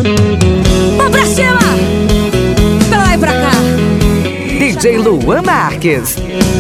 Vamos pra cima! Pra lá e pra cá. DJ Luan Marques.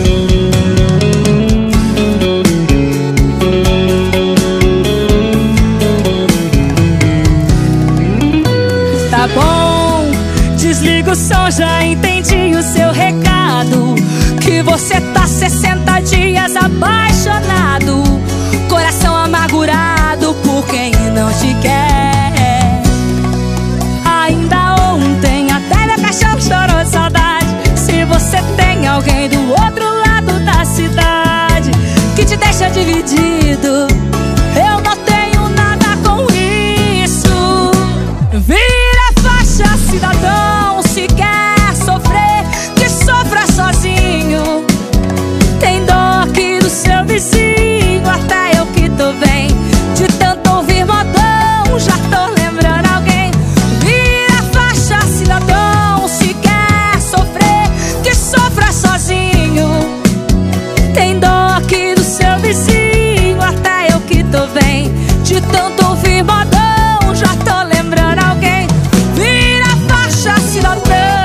Tá bom, desliga o som, já entendi o seu recado. Que você tá 60 dias apaixonado, coração amargurado por quem não te quer. Ainda ontem até meu cachorro chorou de saudade. Se você tem alguém do outro lado da cidade que te deixa dividido, eu não tenho nada com isso. Vira faixa, cidadão, se quer sofrer, que sofra sozinho. Tem dó aqui do seu vizinho, até eu que tô bem. De tanto ouvir modão, já tô lembrando alguém. Vira faixa, cidadão, se quer sofrer, que sofra sozinho. Tem dó aqui do seu vizinho, até eu que tô bem. De tanto ouvir modão, já tô lembrando alguém. Vira faixa, cidadão.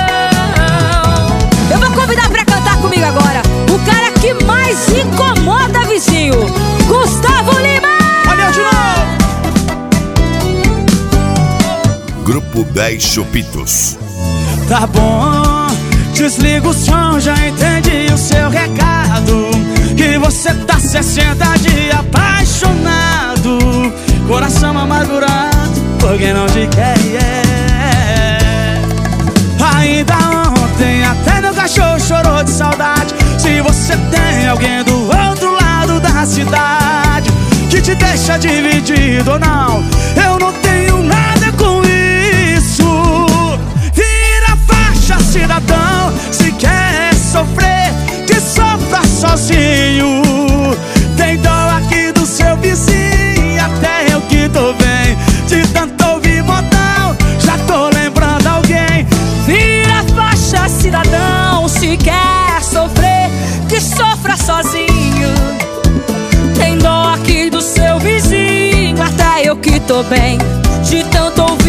Eu vou convidar pra cantar comigo agora o cara que mais incomoda vizinho, Gustavo Lima. Olha de novo. Grupo 10 Chupitos. Tá bom, desliga o som, já entendi o seu recado. Que você tá 60 dias apaixonado, coração amargurado por quem não te quer. Ainda ontem até meu cachorro chorou de saudade. Se você tem alguém do outro lado da cidade que te deixa dividido ou não, eu não tenho nada com isso. Vira faixa, cidadão, se quer sofrer, que sofra sozinho. Tem dó aqui do seu vizinho, até eu que tô bem. De tanto ouvir modão, já tô lembrando alguém. Vira faixa, cidadão, se quer sofrer, que sofra sozinho. Tem dó aqui do seu vizinho, até eu que tô bem. De tanto ouvir